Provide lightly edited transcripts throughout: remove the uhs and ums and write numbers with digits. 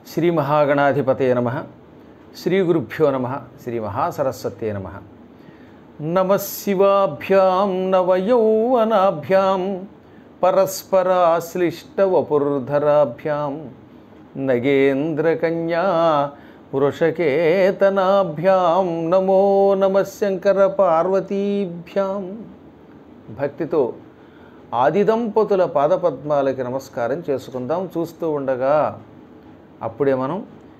శ్రీ మహాగణాధిపతయ నమః. శ్రీ గురుభ్యో నమః. శ్రీ మహాసరస్వతే నమః. నమః శివాభ్యాం నవయౌవనాభ్యాం పరస్పరాశ్లిష్టవపుర్ధరాభ్యాం నగేంద్రకన్యా వృషకేతనాభ్యాం నమో నమః శంకర పార్వతీభ్యాం. భక్తితో ఆదిదంపతుల పాదపద్మాలకి నమస్కారం చేసుకుందాం. చూస్తూ ఉండగా అప్పుడే మనం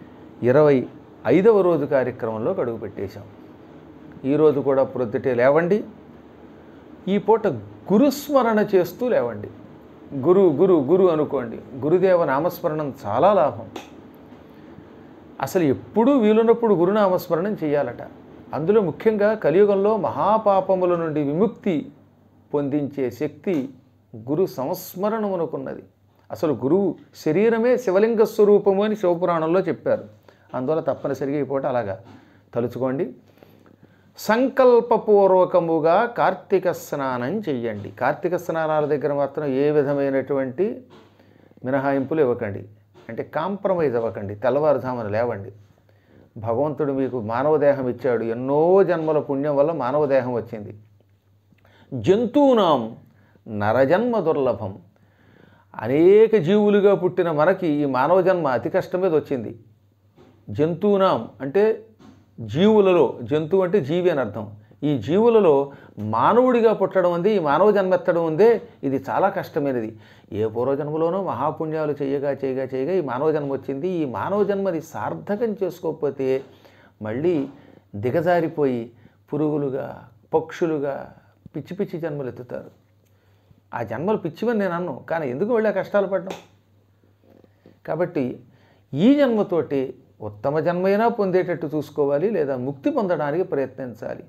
25వ రోజు కార్యక్రమంలో అడుగు పెట్టేశాం. ఈరోజు కూడా ప్రొద్దుటే లేవండి. ఈ పూట గురుస్మరణ చేస్తూ లేవండి. గురు గురు గురు అనుకోండి. గురుదేవ నామస్మరణం చాలా లాభం. అసలు ఎప్పుడూ వీలున్నప్పుడు గురునామస్మరణం చేయాలట. అందులో ముఖ్యంగా కలియుగంలో మహాపాపముల నుండి విముక్తి పొందించే శక్తి గురు సంస్మరణమునకున్నది. అసలు గురువు శరీరమే శివలింగ స్వరూపము అని శివపురాణంలో చెప్పారు. అందువల్ల తప్పనిసరిగా ఈ పూట అలాగా తలుచుకోండి. సంకల్పపూర్వకముగా కార్తీక స్నానం చెయ్యండి. కార్తీక స్నానాల దగ్గర మాత్రం ఏ విధమైనటువంటి మినహాయింపులు ఇవ్వకండి, అంటే కాంప్రమైజ్ అవ్వకండి. తెల్లవారుజామున లేవండి. భగవంతుడు మీకు మానవ దేహం ఇచ్చాడు. ఎన్నో జన్మల పుణ్యం వల్ల మానవ దేహం వచ్చింది. జంతువునాం నరజన్మ దుర్లభం. అనేక జీవులుగా పుట్టిన మనకి ఈ మానవ జన్మ అతి కష్టం మీద వచ్చింది. జంతువునాం అంటే జీవులలో, జంతువు అంటే జీవి అని అర్థం. ఈ జీవులలో మానవుడిగా పుట్టడం ఉంది, ఈ మానవ జన్మ ఎత్తడం ఉందే, ఇది చాలా కష్టమైనది. ఏ పూర్వజన్మలోనో మహాపుణ్యాలు చేయగా చేయగా చేయగా ఈ మానవ జన్మ వచ్చింది. ఈ మానవ జన్మని సార్థకం చేసుకోకపోతే మళ్ళీ దిగజారిపోయి పురుగులుగా, పక్షులుగా పిచ్చి పిచ్చి జన్మలు ఎత్తుతారు. ఆ జన్మలు పిచ్చివని నేను అన్ను, కానీ ఎందుకు వెళ్ళా కష్టాలు పడ్డం? కాబట్టి ఈ జన్మతోటి ఉత్తమ జన్మైనా పొందేటట్టు చూసుకోవాలి, లేదా ముక్తి పొందడానికి ప్రయత్నించాలి.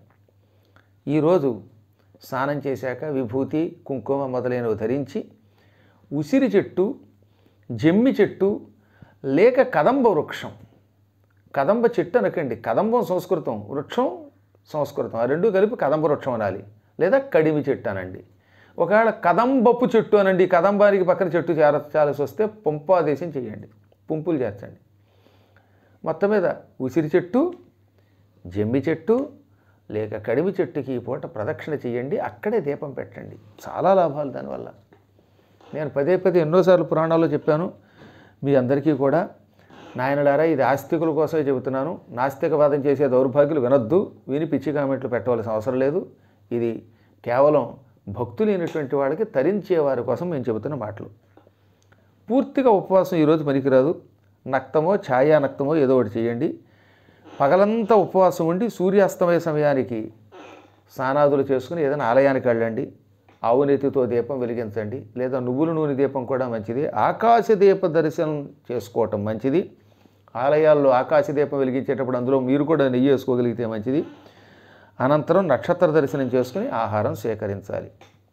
ఈరోజు స్నానం చేశాక విభూతి, కుంకుమ మొదలైనవి ధరించి ఉసిరి చెట్టు, జమ్మి చెట్టు లేక కదంబ వృక్షం. కదంబ చెట్టు అనకండి, కదంబం సంస్కృతం, వృక్షం సంస్కృతం, ఆ రెండు కలిపి కదంబ వృక్షం అనాలి. లేదా కడిమి చెట్టు అనండి. ఒకవేళ కదంబపు చెట్టు అనండి, కదంబానికి పక్కన చెట్టు చేర్చాల్సి వస్తే పంపాదేశం చేయండి, పుంపులు చేర్చండి. మొత్తం మీద ఉసిరి చెట్టు, జమ్మి చెట్టు లేక కడిమి చెట్టుకి ఈ పూట ప్రదక్షిణ చేయండి. అక్కడే దీపం పెట్టండి. చాలా లాభాలు దానివల్ల. నేను పదే పదే ఎన్నోసార్లు పురాణాల్లో చెప్పాను. మీ అందరికీ కూడా నాయనలారా, ఇది ఆస్తికుల కోసమే చెబుతున్నాను. నాస్తికవాదం చేసే దౌర్భాగ్యులు వినొద్దు, విని పిచ్చి కామెంట్లు పెట్టవలసిన అవసరం లేదు. ఇది కేవలం భక్తులైనటువంటి వాళ్ళకి తరించే వారి కోసం మేము చెబుతున్న మాటలు. పూర్తిగా ఉపవాసం ఈరోజు పనికిరాదు. నక్తమో ఛాయా నక్తమో ఏదో ఒకటి చేయండి. పగలంతా ఉపవాసం ఉండి సూర్యాస్తమయ సమయానికి స్నానాదులు చేసుకుని ఏదైనా ఆలయానికి వెళ్ళండి. ఆవు నెత్తితో దీపం వెలిగించండి, లేదా నువ్వుల నూనె దీపం కూడా మంచిది. ఆకాశ దీప దర్శనం చేసుకోవటం మంచిది. ఆలయాల్లో ఆకాశ దీపం వెలిగించేటప్పుడు అందులో మీరు కూడా నెయ్యి వేసుకోగలిగితే మంచిది. అనంతరం నక్షత్ర దర్శనం చేసుకుని ఆహారం స్వీకరించాలి.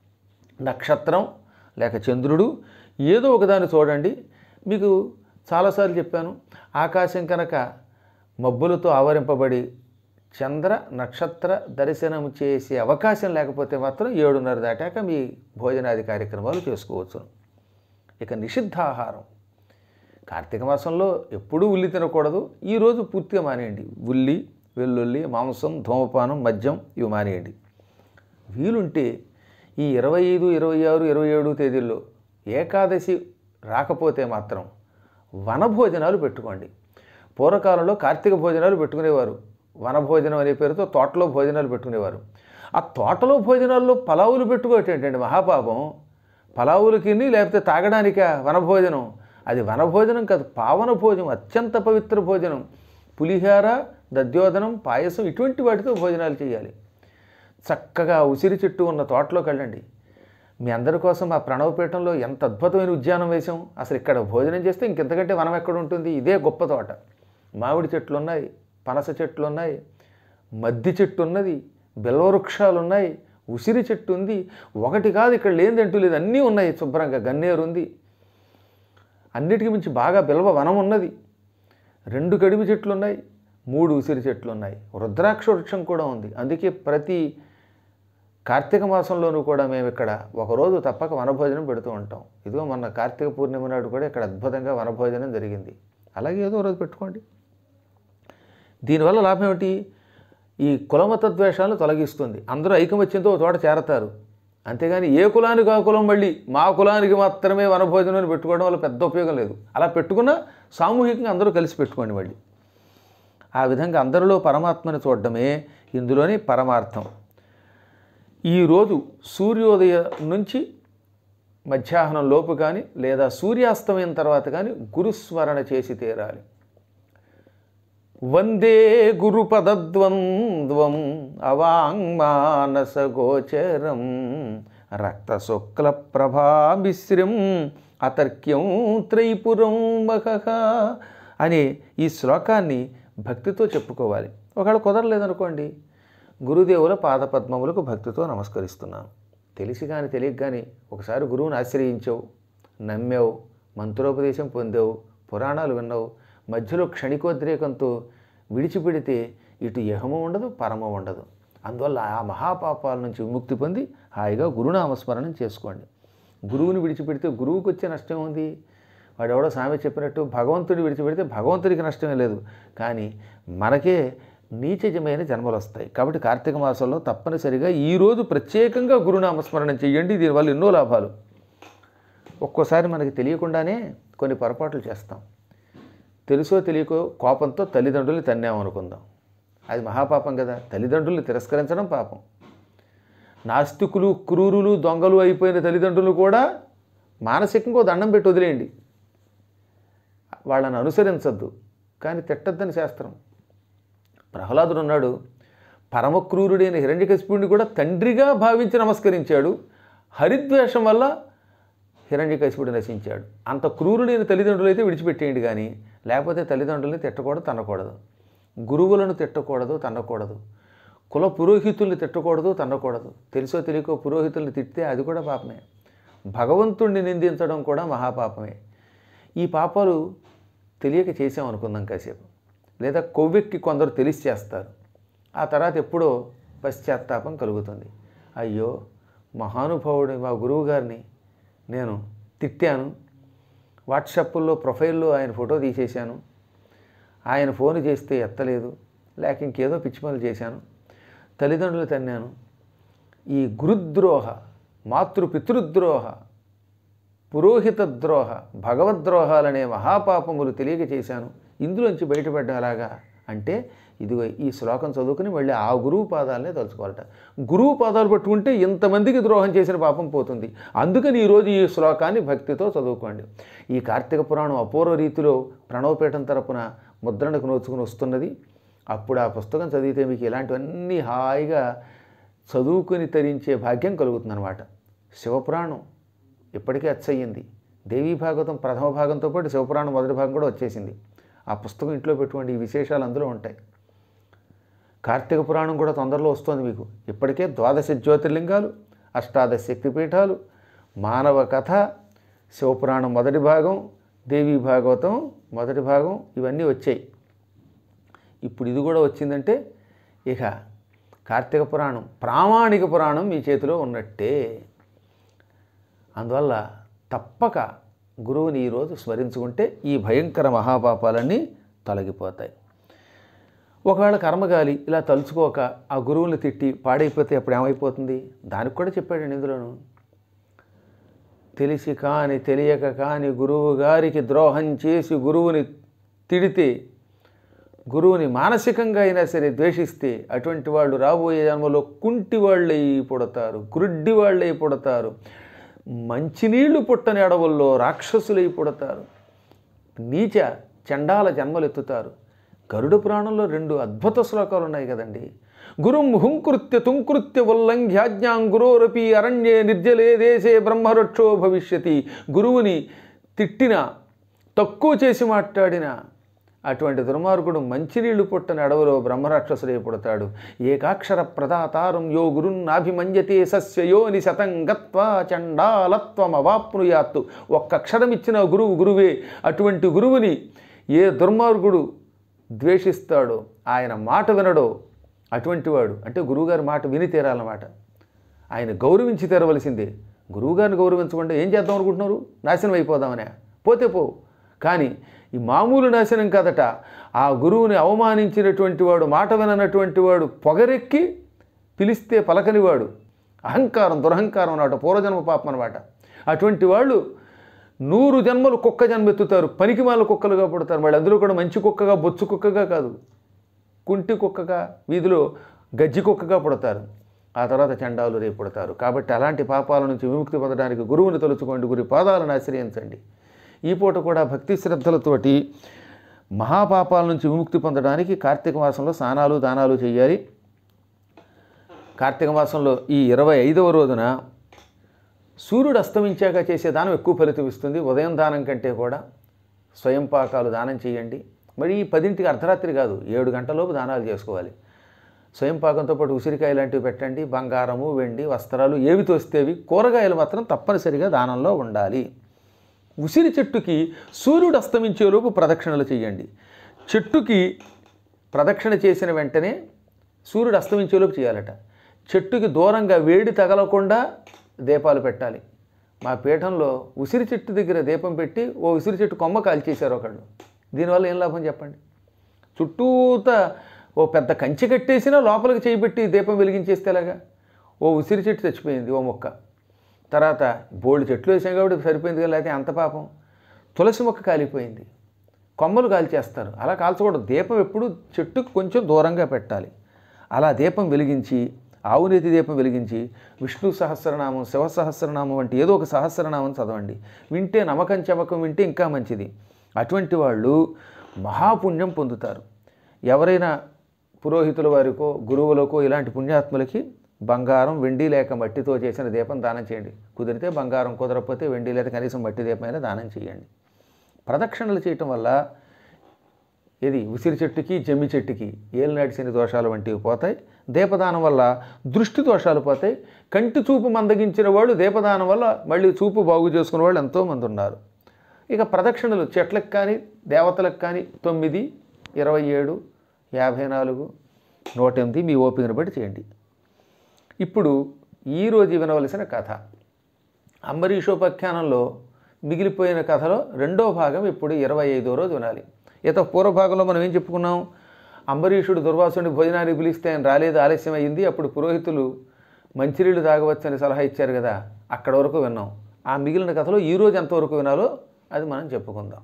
నక్షత్రం లేక చంద్రుడు ఏదో ఒకదాన్ని చూడండి. మీకు చాలాసార్లు చెప్పాను, ఆకాశం కనుక మబ్బులతో ఆవరింపబడి చంద్ర నక్షత్ర దర్శనం చేసే అవకాశం లేకపోతే మాత్రం 7:30 దాటాక మీ భోజనాది కార్యక్రమాలు చేసుకోవచ్చు. ఇక నిషిద్ధాహారం. కార్తీక మాసంలో ఎప్పుడూ ఉల్లి తినకూడదు. ఈరోజు పూర్తిగా మానేయండి. ఉల్లి, వెల్లుల్లి, మాంసం, ధూమపానం, మద్యం ఇవి మానేయండి. వీలుంటే ఈ 25, 26, 27 తేదీల్లో ఏకాదశి రాకపోతే మాత్రం వనభోజనాలు పెట్టుకోండి. పూర్వకాలంలో కార్తీక భోజనాలు పెట్టుకునేవారు. వనభోజనం అనే పేరుతో తోటలో భోజనాలు పెట్టుకునేవారు. ఆ తోటలో భోజనాల్లో పలావులు పెట్టుకోవటం ఏంటండి మహాపాపం. పలావులకి లేకపోతే తాగడానిక వనభోజనం? అది వనభోజనం కాదు, పావన భోజనం, అత్యంత పవిత్ర భోజనం. పులిహార, దద్యోదనం, పాయసం ఇటువంటి వాటితో భోజనాలు చేయాలి. చక్కగా ఉసిరి చెట్టు ఉన్న తోటలోకి వెళ్ళండి. మీ అందరి కోసం ఆ ప్రణవపీఠంలో ఎంత అద్భుతమైన ఉద్యానం వేశాం. అసలు ఇక్కడ భోజనం చేస్తే ఇంకెంతకంటే వనం ఎక్కడ ఉంటుంది? ఇదే గొప్ప తోట. మామిడి చెట్లు ఉన్నాయి, పనస చెట్లు ఉన్నాయి, మద్ది చెట్టు ఉన్నది, బిల్వవృక్షాలు ఉన్నాయి, ఉసిరి చెట్టు ఉంది. ఒకటి కాదు, ఇక్కడ లేదంటూ లేదు, అన్నీ ఉన్నాయి. శుభ్రంగా గన్నేరు ఉంది. అన్నిటికీ మించి బాగా బిల్వ వనం ఉన్నది. 2 కడిమి చెట్లు ఉన్నాయి, 3 ఉసిరి చెట్లు ఉన్నాయి, రుద్రాక్ష వృక్షం కూడా ఉంది. అందుకే ప్రతి కార్తీక మాసంలోనూ కూడా మేము ఇక్కడ ఒకరోజు తప్పక వనభోజనం పెడుతూ ఉంటాం. ఇదిగో మొన్న కార్తీక పూర్ణిమ నాడు కూడా ఇక్కడ అద్భుతంగా వనభోజనం జరిగింది. అలాగే ఏదో రోజు పెట్టుకోండి. దీనివల్ల లాభం ఏమిటి? ఈ కులమత ద్వేషాలను తొలగిస్తుంది. అందరూ ఐకమత్యంతో ఒక చోట చేరతారు. అంతేగాని ఏ కులానికి ఆ కులం మళ్ళీ మా కులానికి మాత్రమే వనభోజనం పెట్టుకోవడం వల్ల పెద్ద ఉపయోగం లేదు. అలా పెట్టుకున్నా సామూహికంగా అందరూ కలిసి పెట్టుకోండి మళ్ళీ. ఆ విధంగా అందరిలో పరమాత్మని చూడడమే ఇందులోని పరమార్థం. ఈరోజు సూర్యోదయం నుంచి మధ్యాహ్నం లోపు కానీ లేదా సూర్యాస్తమయం తర్వాత కానీ గురుస్మరణ చేసి తీరాలి. వందే గురుపదద్వంద్వం అవాంగ్మానసగోచరం రక్తశుక్ల ప్రభామిశ్రం అతర్క్యం త్రైపురం మహః అనే ఈ శ్లోకాన్ని భక్తితో చెప్పుకోవాలి. ఒకవేళ కుదరలేదనుకోండి, గురుదేవుల పాదపద్మములకు భక్తితో నమస్కరిస్తున్నాను. తెలిసి కానీ తెలియక కానీ ఒకసారి గురువుని ఆశ్రయించావు, నమ్మావు, మంత్రోపదేశం పొందావు, పురాణాలు విన్నావు, మధ్యలో క్షణికోద్రేకంతో విడిచిపెడితే ఇటు యహము ఉండదు, పరమ ఉండదు. అందువల్ల ఆ మహాపాపాల నుంచి విముక్తి పొంది హాయిగా గురునామస్మరణం చేసుకోండి. గురువుని విడిచిపెడితే గురువుకి వచ్చే నష్టం ఉంది. వాడెవడో సామె చెప్పినట్టు భగవంతుడిని విడిచిపెడితే భగవంతుడికి నష్టమే లేదు, కానీ మనకే నీచజమైన జన్మలు వస్తాయి. కాబట్టి కార్తీక మాసంలో తప్పనిసరిగా ఈరోజు ప్రత్యేకంగా గురునామస్మరణం చెయ్యండి. దీనివల్ల ఎన్నో లాభాలు. ఒక్కోసారి మనకి తెలియకుండానే కొన్ని పొరపాట్లు చేస్తాం. తెలుసో తెలియకో కోపంతో తల్లిదండ్రుల్ని తన్నామనుకుందాం, అది మహాపాపం కదా. తల్లిదండ్రుల్ని తిరస్కరించడం పాపం. నాస్తికులు, క్రూరులు, దొంగలు అయిపోయిన తల్లిదండ్రులు కూడా మానసికంగా దండం పెట్టి వదిలేయండి. వాళ్ళని అనుసరించద్దు, కానీ తిట్టద్దని శాస్త్రం. ప్రహ్లాదుడు ఉన్నాడు, పరమక్రూరుడైన హిరణ్యకశిపుడిని కూడా తండ్రిగా భావించి నమస్కరించాడు. హరిద్వేషం వల్ల హిరణ్యకశిపుడు నశించాడు. అంత క్రూరుడైన తల్లిదండ్రులు అయితే విడిచిపెట్టేయండి, కానీ లేకపోతే తల్లిదండ్రులని తిట్టకూడదు, తన్నకూడదు. గురువులను తిట్టకూడదు, తన్నకూడదు. కుల పురోహితుల్ని తిట్టకూడదు, తన్నకూడదు. తెలుసో తెలియకో పురోహితుల్ని తిట్టితే అది కూడా పాపమే. భగవంతుణ్ణి నిందించడం కూడా మహాపాపమే. ఈ పాపాలు తెలియక చేసామనుకుందాం కాసేపు, లేదా కొవ్వెక్కి కొందరు తెలిసి చేస్తారు. ఆ తర్వాత ఎప్పుడో పశ్చాత్తాపం కలుగుతుంది. అయ్యో, మహానుభావుడు మా గురువు గారిని నేను తిట్టాను, వాట్సాప్లో ప్రొఫైల్లో ఆయన ఫోటో తీసేశాను, ఆయన ఫోన్ చేస్తే ఎత్తలేదు, లేక ఇంకేదో పిచ్చి పనులు చేశాను, తల్లిదండ్రులు తన్నాను. ఈ గురుద్రోహ, మాతృపితృద్రోహ, పురోహిత ద్రోహ, భగవద్ద్రోహాలనే మహాపాపములు తెలియక చేశాను, ఇందులోంచి బయటపడ్డం ఎలాగా అంటే ఇదిగో ఈ శ్లోకం చదువుకుని మళ్ళీ ఆ గురువు పాదాలనే తలుచుకోవాలట. గురువు పాదాలు పట్టుకుంటే ఇంతమందికి ద్రోహం చేసిన పాపం పోతుంది. అందుకని ఈరోజు ఈ శ్లోకాన్ని భక్తితో చదువుకోండి. ఈ కార్తీక పురాణం అపూర్వ రీతిలో ప్రణవపీఠం తరపున ముద్రణకు నోచుకుని వస్తున్నది. అప్పుడు ఆ పుస్తకం చదివితే మీకు ఇలాంటివన్నీ హాయిగా చదువుకుని తరించే భాగ్యం కలుగుతుందన్నమాట. శివపురాణం ఇప్పటికే అచ్చయ్యింది. దేవీ భాగవతం ప్రథమ భాగంతో పాటు శివపురాణం మొదటి భాగం కూడా వచ్చేసింది. ఆ పుస్తకం ఇంట్లో పెట్టుకోండి, ఈ విశేషాలు అందులో ఉంటాయి. కార్తీక పురాణం కూడా తొందరలో వస్తుంది మీకు. ఇప్పటికే 12 జ్యోతిర్లింగాలు, 18 శక్తిపీఠాలు, మానవ కథ, శివపురాణం మొదటి భాగం, దేవీ భాగవతం మొదటి భాగం ఇవన్నీ వచ్చాయి. ఇప్పుడు ఇది కూడా వచ్చిందంటే ఇక కార్తీక పురాణం ప్రామాణిక పురాణం మీ చేతిలో ఉన్నట్టే. అందువల్ల తప్పక గురువుని ఈరోజు స్మరించుకుంటే ఈ భయంకర మహాపాపాలన్నీ తొలగిపోతాయి. ఒకవేళ కర్మగాలి ఇలా తలుచుకోక ఆ గురువుని తిట్టి పాడైపోతే అప్పుడు ఏమైపోతుంది? దానికి కూడా చెప్పాడండి ఇందులోను. తెలిసి కాని తెలియక కాని గురువు గారికి ద్రోహం చేసి గురువుని తిడితే, గురువుని మానసికంగా అయినా సరే ద్వేషిస్తే అటువంటి వాళ్ళు రాబోయే జన్మలో కుంటి వాళ్ళై పుడతారు, గురుడ్డి వాళ్ళై పుడతారు, మంచినీళ్లు పుట్టని అడవుల్లో రాక్షసులై పుడతారు, నీచ చండాల జన్మలెత్తుతారు. గరుడ పురాణంలో 2 అద్భుత శ్లోకాలు ఉన్నాయి కదండి. గురుం హుంకృత్య తుంకృత్య ఉల్లంఘ్యాజ్ఞాం గురోరపి అరణ్యే నిర్జలే దేశే బ్రహ్మరక్షో భవిష్యతి. గురువుని తిట్టిన, తక్కువ చేసి మాట్లాడిన అటువంటి దుర్మార్గుడు మంచినీళ్లు పుట్టని అడవులో బ్రహ్మరాక్షసుడే పుడతాడు. ఏకాక్షర ప్రదాతారం యో గురున్నాభిమన్యతే సస్యయోని శతం గత్వా చండాలత్వం అవాప్నుయాత్తు. ఒక్క అక్షరం ఇచ్చిన గురువే. అటువంటి గురువుని ఏ దుర్మార్గుడు ద్వేషిస్తాడో, ఆయన మాట వినడో అటువంటి వాడు, అంటే గురువుగారి మాట విని తీరాలన్నమాట. ఆయన గౌరవించి తీరవలసిందే. గురువుగారిని గౌరవించకుండా ఏం చేద్దాం అనుకుంటున్నారు? నాశనం అయిపోదామనే. పోతే పో, కానీ ఈ మామూలు నాశనం కాదట. ఆ గురువుని అవమానించినటువంటి వాడు, మాట విననటువంటి వాడు, పొగరెక్కి పిలిస్తే పలకనివాడు, అహంకారం దురహంకారం అన్నమాట, పూర్వజన్మ పాపం అనమాట. అటువంటి వాళ్ళు 100 జన్మలు కుక్క జన్మెత్తుతారు, పనికిమాల కుక్కలుగా పుడతారు. వాళ్ళు అందులో కూడా మంచి కుక్కగా, బొచ్చు కుక్కగా కాదు, కుంటి కుక్కగా, వీధిలో గజ్జి కుక్కగా పుడతారు. ఆ తర్వాత చండాలు రేపు పుడతారు. కాబట్టి అలాంటి పాపాల నుంచి విముక్తి పొందడానికి గురువుని తలుచుకోండి, గురి పాదాలను ఆశ్రయించండి. ఈ పూట కూడా భక్తి శ్రద్ధలతోటి మహాపాపాల నుంచి విముక్తి పొందడానికి కార్తీక మాసంలో స్నానాలు దానాలు చేయాలి. కార్తీక మాసంలో ఈ 25వ రోజున సూర్యుడు అస్తమించాక చేసే దానం ఎక్కువ ఫలితం ఇస్తుంది. ఉదయం దానం కంటే కూడా స్వయం పాకాలు దానం చేయండి. మరి 10ంటికి అర్ధరాత్రి కాదు, 7 గంటలలోపు దానాలు చేసుకోవాలి. స్వయం పాకంతో పాటు ఉసిరికాయ లాంటివి పెట్టండి. బంగారము, వెండి, వస్త్రాలు ఏవి తోస్తేవి, కూరగాయలు మాత్రం తప్పనిసరిగా దానంలో ఉండాలి. ఉసిరి చెట్టుకి సూర్యుడు అస్తమించేలోపు ప్రదక్షిణలు చేయండి. చెట్టుకి ప్రదక్షిణ చేసిన వెంటనే సూర్యుడు అస్తమించేలోపు చేయాలట. చెట్టుకి దూరంగా వేడి తగలకుండా దీపాలు పెట్టాలి. మా పీఠంలో ఉసిరి చెట్టు దగ్గర దీపం పెట్టి ఓ ఉసిరి చెట్టు కొమ్మ కాల్చేశారు ఒకళ్ళు. దీనివల్ల ఏం లాభం చెప్పండి? చుట్టూత ఓ పెద్ద కంచె కట్టేసినా లోపలికి చేయబెట్టి దీపం వెలిగించేస్తే ఎలాగా? ఓ ఉసిరి చెట్టు చచ్చిపోయింది, ఓ మొక్క. తర్వాత బోల్డ్ చెట్లు వేసాం కాబట్టి సరిపోయింది కదా, లేకపోతే అంత పాపం. తులసి మొక్క కాలిపోయింది, కొమ్మలు కాల్చేస్తారు. అలా కాల్చకూడదు. దీపం ఎప్పుడు చెట్టుకు కొంచెం దూరంగా పెట్టాలి. అలా దీపం వెలిగించి, ఆవునేతి దీపం వెలిగించి విష్ణు సహస్రనామం, శివ సహస్రనామం వంటి ఏదో ఒక సహస్రనామం చదవండి. వింటే నమ్మకం చమకం వింటే ఇంకా మంచిది. అటువంటి వాళ్ళు మహాపుణ్యం పొందుతారు. ఎవరైనా పురోహితుల వారికో గురువులకో ఇలాంటి పుణ్యాత్ములకి బంగారం, వెండి లేక మట్టితో చేసిన దీపం దానం చేయండి. కుదిరితే బంగారం, కుదరకపోతే వెండి లేదా కనీసం మట్టి దీపమైనా దానం చేయండి. ప్రదక్షిణలు చేయటం వల్ల ఇది ఉసిరి చెట్టుకి, జమ్మి చెట్టుకి ఏలినాటి శని దోషాలు వంటివి పోతాయి. దీపదానం వల్ల దృష్టి దోషాలు పోతాయి. కంటి చూపు మందగించిన వాళ్ళు దీపదానం వల్ల మళ్ళీ చూపు బాగు చేసుకునే వాళ్ళు ఎంతోమంది ఉన్నారు. ఇక ప్రదక్షిణలు చెట్లకు కానీ దేవతలకు కానీ 9, 27, 54, 108 మీ ఓపికను బట్టి చేయండి. ఇప్పుడు ఈరోజు వినవలసిన కథ అంబరీషోపాఖ్యానంలో మిగిలిపోయిన కథలో 2వ భాగం ఇప్పుడు 25వ రోజు వినాలి. ఇత పూర్వభాగంలో మనం ఏం చెప్పుకున్నాం? అంబరీషుడు దుర్వాసుని భోజనానికి పిలిస్తే ఆయన రాలేదు, ఆలస్యం అయ్యింది. అప్పుడు పురోహితులు మంచినీళ్ళు తాగవచ్చని సలహా ఇచ్చారు కదా, అక్కడ వరకు విన్నాం. ఆ మిగిలిన కథలో ఈరోజు ఎంతవరకు వినాలో అది మనం చెప్పుకుందాం.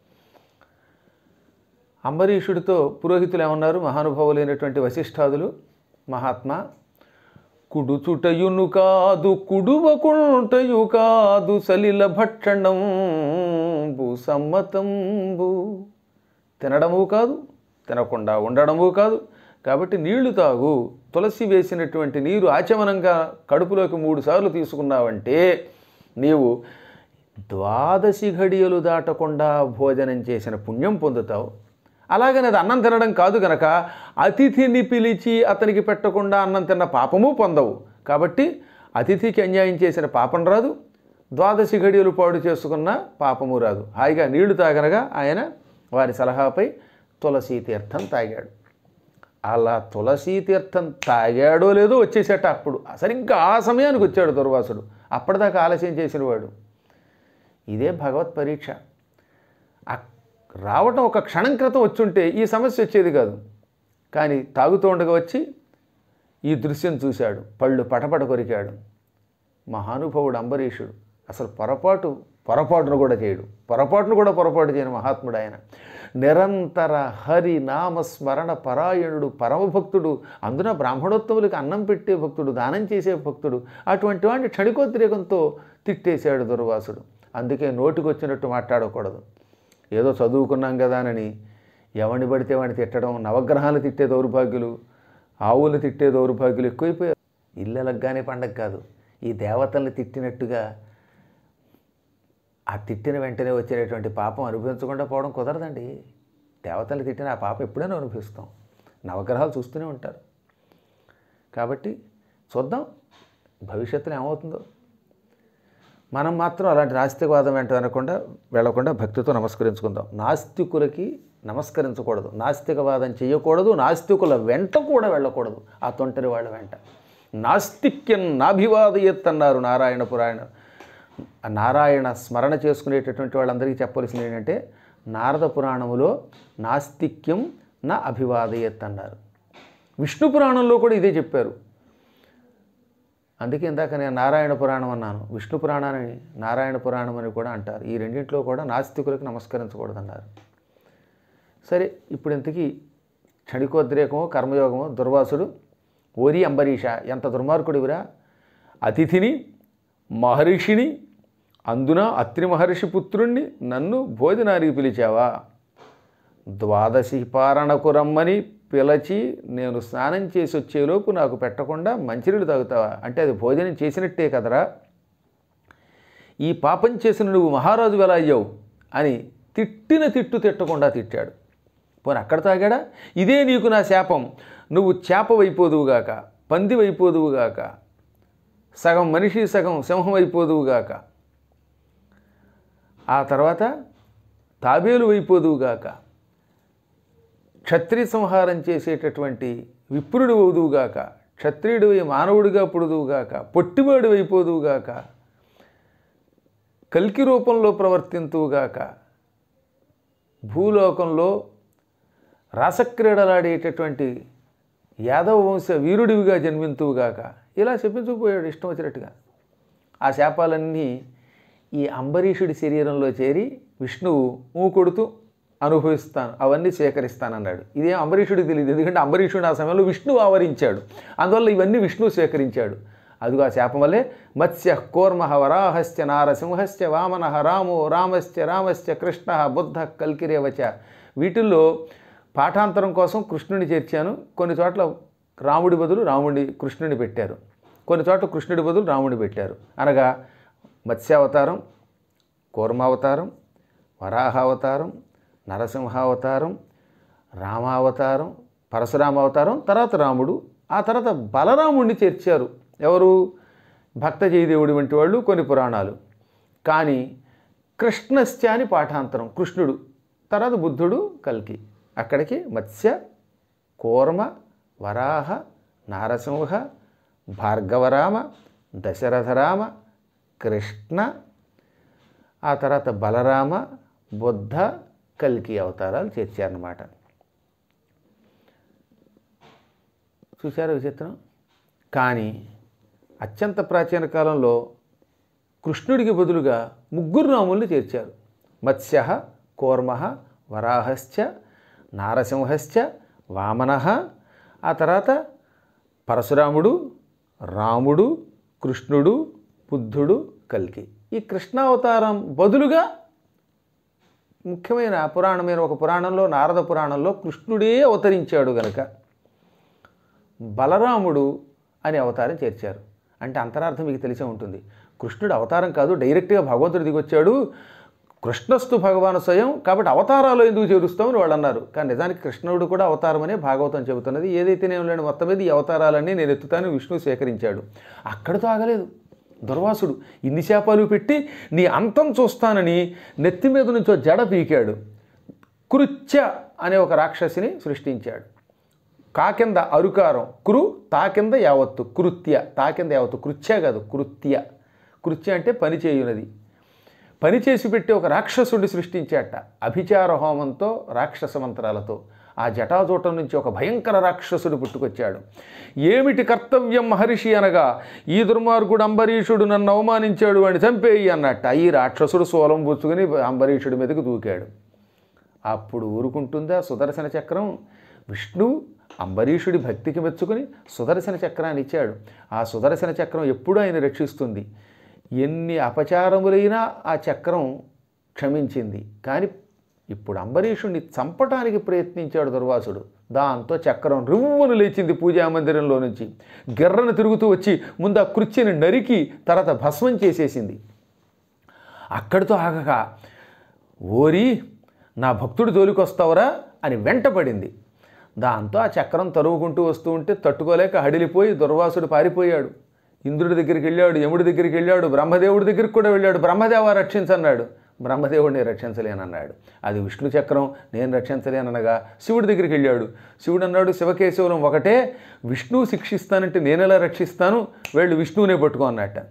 అంబరీషుడితో పురోహితులు ఏమన్నారు? మహానుభావులైనటువంటి వశిష్ఠాదులు, మహాత్మా, కుడుచుటయును కాదు, కుడువకుంటయు కాదు, సలిల భక్షణంబు సమ్మతంబు. తినడము కాదు, తినకుండా ఉండడము కాదు. కాబట్టి నీళ్లు తాగు. తులసి వేసినటువంటి నీరు ఆచమనంగా కడుపులోకి 3 సార్లు తీసుకున్నావంటే నీవు 12 ఘడియలు దాటకుండా భోజనం చేసిన పుణ్యం పొందుతావు. అలాగని అది అన్నం తినడం కాదు గనక అతిథిని పిలిచి అతనికి పెట్టకుండా అన్నం తిన్న పాపము పొందవు. కాబట్టి అతిథికి అన్యాయం చేసిన పాపం రాదు, 12 ఘడియలు పాడు చేసుకున్న పాపము రాదు. హాయిగా నీళ్లు తాగనగా ఆయన వారి సలహాపై తులసీ తీర్థం తాగాడు. అలా తులసీ తీర్థం తాగాడో లేదో వచ్చేసేట. అప్పుడు సరిగ్గా ఆ సమయానికి వచ్చాడు దుర్వాసుడు. అప్పటిదాకా ఆలస్యం చేసినవాడు. ఇదే భగవత్ పరీక్ష. రావటం ఒక క్షణం క్రితం వచ్చుంటే ఈ సమస్య వచ్చేది కాదు. కానీ తాగుతూ ఉండగా వచ్చి ఈ దృశ్యం చూశాడు, పళ్ళు పటపట కొరికాడు. మహానుభావుడు అంబరీషుడు అసలు పొరపాటును కూడా చేయడు. పొరపాటు చేయని మహాత్ముడు ఆయన. నిరంతర హరి నామస్మరణ పరాయణుడు, పరమభక్తుడు. అందున బ్రాహ్మణోత్తములకు అన్నం పెట్టే భక్తుడు, దానం చేసే భక్తుడు. అటువంటి వాడిని క్షణికోద్రేకంతో తిట్టేశాడు దుర్వాసుడు. అందుకే నోటికొచ్చినట్టు మాట్లాడకూడదు. ఏదో చదువుకున్నాం కదా అని ఎవరిని పడితే వాడిని తిట్టడం, నవగ్రహాలు తిట్టే దౌర్భాగ్యులు, ఆవులు తిట్టే దౌర్భాగ్యులు ఎక్కువైపోయారు. ఇల్లెలగ్గానే పండగ కాదు, ఈ దేవతల్ని తిట్టినట్టుగా ఆ తిట్టిన వెంటనే వచ్చేటటువంటి పాపం అనుభవించకుండా పోవడం కుదరదండి. దేవతల్ని తిట్టిన ఆ పాపం ఎప్పుడైనా అనుభవిస్తాం. నవగ్రహాలు చూస్తూనే ఉంటారు. కాబట్టి చూద్దాం భవిష్యత్తులో ఏమవుతుందో. మనం మాత్రం అలాంటి నాస్తికవాదం వెంట వెళ్లకుండా భక్తితో నమస్కరించుకుందాం. నాస్తికులకి నమస్కరించకూడదు, నాస్తికవాదం చేయకూడదు, నాస్తికుల వెంట కూడా వెళ్ళకూడదు, ఆ తొంటరి వాళ్ళ వెంట. నాస్తిక్యం నాభివాదయత్ అన్నారు నారాయణ స్మరణ చేసుకునేటటువంటి వాళ్ళందరికీ చెప్పవలసింది ఏంటంటే, నారద పురాణములో నాస్తిక్యం నా అభివాదయత్ అన్నారు. విష్ణు పురాణంలో కూడా ఇదే చెప్పారు. అందుకే ఇందాక నేను నారాయణ పురాణం అన్నాను, విష్ణు పురాణాన్ని నారాయణ పురాణం అని కూడా అంటారు. ఈ రెండింటిలో కూడా నాస్తికులకు నమస్కరించకూడదన్నారు. సరే, ఇప్పుడు ఇంతకీ క్షణికోద్రేకమో కర్మయోగమో దుర్వాసుడు, ఓరి అంబరీష ఎంత దుర్మార్గుడివిరా, అతిథిని మహర్షిని అందున అత్రి మహర్షి పుత్రుణ్ణి నన్ను భోజనానికి పిలిచావా? ద్వాదశి పారణకు రమ్మని పిలచి నేను స్నానం చేసి వచ్చేలోపు నాకు పెట్టకుండా మంచినీళ్ళు తాగుతావా? అంటే అది భోజనం చేసినట్టే కదరా. ఈ పాపం చేసిన నువ్వు మహారాజు ఎలా అయ్యావు అని తిట్టు తిట్టకుండా తిట్టాడు. పోనీ అక్కడ తాగాడా? ఇదే నీకు నా శాపం, నువ్వు చేపవైపోదువుగాక, పందివైపోదువుగాక, సగం మనిషి సగం సింహం అయిపోదువుగాక, ఆ తర్వాత తాబేలు అయిపోదువుగాక, క్షత్రియ సంహారం చేసేటటువంటి విప్రుడు అవుదువుగాక, క్షత్రియుడు మానవుడిగా పుడుదువుగాక, పొట్టివాడు అయిపోదువుగాక, కల్కి రూపంలో ప్రవర్తింతువుగాక, భూలోకంలో రాసక్రీడలాడేటటువంటి యాదవ వంశ వీరుడివిగా జన్మింతువుగాక, ఇలా చెప్పించుకుపోయాడు ఇష్టం వచ్చినట్టుగా. ఆ శాపాలన్నీ ఈ అంబరీషుడి శరీరంలో చేరి విష్ణువు కొడుతూ అనుభవిస్తాను, అవన్నీ స్వీకరిస్తానన్నాడు. ఇదేం అంబరీషుడికి తెలియదు, ఎందుకంటే అంబరీషుడు ఆ సమయంలో విష్ణువు ఆవరించాడు, అందువల్ల ఇవన్నీ విష్ణువు స్వీకరించాడు. అదిగో ఆ శాపం వల్లే మత్స్య కూర్మ వరాహస్య నారసింహస్య వామన రామో రామస్య కృష్ణ బుద్ధ కల్కిరేవచ. వీటిల్లో పాఠాంతరం కోసం కృష్ణుని చేర్చాను. కొన్ని చోట్ల రాముడి బదులు కృష్ణుని పెట్టారు, కొన్ని చోట్ల కృష్ణుడి బదులు రాముడిని పెట్టారు. అనగా మత్స్యావతారం, కూర్మావతారం, వరాహావతారం, నరసింహావతారం, రామావతారం, పరశురామావతారం, తర్వాత రాముడు, ఆ తర్వాత బలరాముడిని చేర్చారు. ఎవరు? భక్త జయదేవుడి వంటి వాళ్ళు, కొన్ని పురాణాలు. కానీ కృష్ణశ్చ అని పాఠాంతరం కృష్ణుడు, తర్వాత బుద్ధుడు, కల్కి. అక్కడికి మత్స్య, కూర్మ, వరాహ, నారసింహ, భార్గవరామ, దశరథరామ, కృష్ణ, ఆ తర్వాత బలరామ, బుద్ధ, కల్కి అవతారాలు చేర్చారన్నమాట. చూశారు విచిత్రం. కానీ అత్యంత ప్రాచీన కాలంలో కృష్ణుడికి బదులుగా ముగ్గురు రాముల్ని చేర్చారు. మత్స్య, కూర్మ, వరాహశ్చ, నారసింహశ్చ, వామన, ఆ తర్వాత పరశురాముడు, రాముడు, కృష్ణుడు, బుద్ధుడు, కల్కి. ఈ కృష్ణావతారం బదులుగా ముఖ్యమైన పురాణమైన ఒక పురాణంలో, నారద పురాణంలో కృష్ణుడే అవతరించాడు గనక బలరాముడు అని అవతారం చేర్చారు. అంటే అంతరార్థం మీకు తెలిసే ఉంటుంది. కృష్ణుడు అవతారం కాదు, డైరెక్ట్గా భగవంతుడు దిగొచ్చాడు, కృష్ణస్తు భగవాన్ స్వయం, కాబట్టి అవతారాలు ఎందుకు చేరుస్తామని వాళ్ళు అన్నారు. కానీ నిజానికి కృష్ణుడు కూడా అవతారం అనే భాగవతం చెబుతున్నది. ఏదైతే నేను లేని మొత్తం మీద ఈ అవతారాలన్నీ నేను ఎత్తుతాను విష్ణువు స్వీకరించాడు. అక్కడితో ఆగలేదు. దుర్వాసుడు ఇన్ని శాపాలు పెట్టి నీ అంతం చూస్తానని నెత్తి మీద నుంచో జడ పీకాడు. కృత్య అనే ఒక రాక్షసిని సృష్టించాడు. కాకింద అరుకారం, తా కింద యావత్తు, కృత్య, తా కింద యావత్తు, కృత్య కాదు కృత్య. కృత్య అంటే పని చేయునది. పని చేసి పెట్టి ఒక రాక్షసుడిని సృష్టించాట అభిచార హోమంతో, రాక్షస మంత్రాలతో. ఆ జటాజూటం నుంచి ఒక భయంకర రాక్షసుడు పుట్టుకొచ్చాడు. ఏమిటి కర్తవ్యం మహర్షి అనగా, ఈ దుర్మార్గుడు అంబరీషుడు నన్ను అవమానించాడు, వాడిని చంపేయి అన్నట్ట. ఈ రాక్షసుడు సోలం పుచ్చుకుని అంబరీషుడి మీదకి దూకాడు. అప్పుడు ఊరుకుంటుందా సుదర్శన చక్రం? విష్ణు అంబరీషుడి భక్తికి మెచ్చుకుని సుదర్శన చక్రాన్ని ఇచ్చాడు. ఆ సుదర్శన చక్రం ఎప్పుడూ ఆయన రక్షిస్తుంది. ఎన్ని అపచారములైనా ఆ చక్రం క్షమించింది. కానీ ఇప్పుడు అంబరీషుడిని చంపటానికి ప్రయత్నించాడు దుర్వాసుడు. దాంతో చక్రం రివ్వును లేచింది పూజా మందిరంలో నుంచి. గిర్రను తిరుగుతూ వచ్చి ముందు ఆ కృత్యని నరికి తర్వాత భస్మం చేసేసింది. అక్కడితో ఆగక, ఓరి నా భక్తుడు జోలికొస్తావరా అని వెంటపడింది. దాంతో ఆ చక్రం తరుగుకుంటూ వస్తూ ఉంటే తట్టుకోలేక హడిలిపోయి దుర్వాసుడు పారిపోయాడు. ఇంద్రుడి దగ్గరికి వెళ్ళాడు, యముడి దగ్గరికి వెళ్ళాడు, బ్రహ్మదేవుడి దగ్గరికి కూడా వెళ్ళాడు. బ్రహ్మదేవ రక్షించన్నాడు, బ్రహ్మదేవుడిని రక్షించలేనన్నాడు. అది విష్ణు చక్రం, నేను రక్షించలేననగా శివుడి దగ్గరికి వెళ్ళాడు. శివుడు అన్నాడు, శివకేశవులం ఒకటే, విష్ణువు శిక్షిస్తానంటే నేనెలా రక్షిస్తాను, వీళ్ళు విష్ణువునే పట్టుకో అన్నట్ట.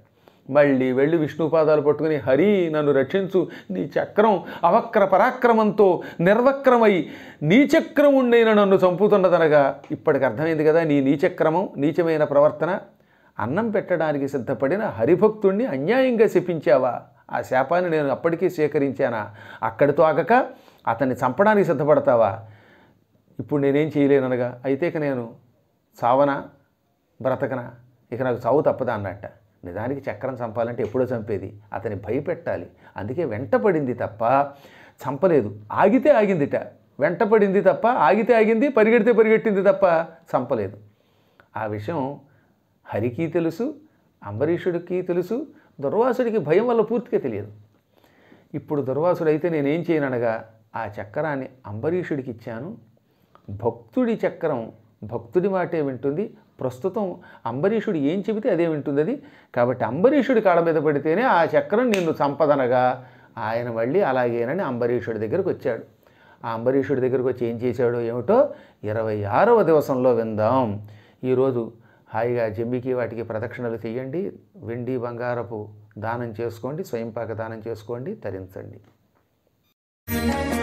మళ్ళీ వెళ్ళి విష్ణుపాదాలు పట్టుకుని హరి నన్ను రక్షించు, నీ చక్రం అవక్ర పరాక్రమంతో నిర్వక్రమై నీచక్రముండైన నన్ను చంపుతున్నదనగా ఇప్పటికి అర్థమైంది కదా నీ నీచక్రమం, నీచమైన ప్రవర్తన. అన్నం పెట్టడానికి సిద్ధపడిన హరిభక్తుణ్ణి అన్యాయంగా శపించావా? ఆ శాపాన్ని నేను అప్పటికీ స్వీకరించానా? అక్కడితో ఆగక అతన్ని చంపడానికి సిద్ధపడతావా? ఇప్పుడు నేనేం చేయలేననగా అయితే ఇక నేను చావనా బ్రతకనా, ఇక నాకు చావు తప్పదా అన్నట్ట. నిజానికి చక్రం చంపాలంటే ఎప్పుడో చంపేది, అతన్ని భయపెట్టాలి. అందుకే వెంటపడింది తప్ప చంపలేదు. ఆగితే ఆగిందిట, వెంటపడింది తప్ప ఆగితే ఆగింది, పరిగెడితే పరిగెట్టింది తప్ప చంపలేదు. ఆ విషయం హరికి తెలుసు, అంబరీషుడికి తెలుసు, దుర్వాసుడికి భయం వల్ల పూర్తిగా తెలియదు. ఇప్పుడు దుర్వాసుడు అయితే నేనేం చేయననగా ఆ చక్రాన్ని అంబరీషుడికి ఇచ్చాను. భక్తుడి చక్రం భక్తుడి మాటే వింటుంది. ప్రస్తుతం అంబరీషుడు ఏం చెబితే అదే వింటుంది అది. కాబట్టి అంబరీషుడి కాళ్ళ మీద పడితేనే ఆ చక్రం నిన్ను చంపదనగా ఆయన మళ్ళీ అలాగేనని అంబరీషుడి దగ్గరకు వచ్చాడు. ఆ అంబరీషుడి దగ్గరకు వచ్చి ఏం చేశాడో ఏమిటో 26వ దివసంలో విందాం. ఈరోజు హాయిగా జమ్మికి వాటికి ప్రదక్షిణలు చేయండి, వెండి బంగారపు దానం చేసుకోండి, స్వయంపాక దానం చేసుకోండి, తరించండి.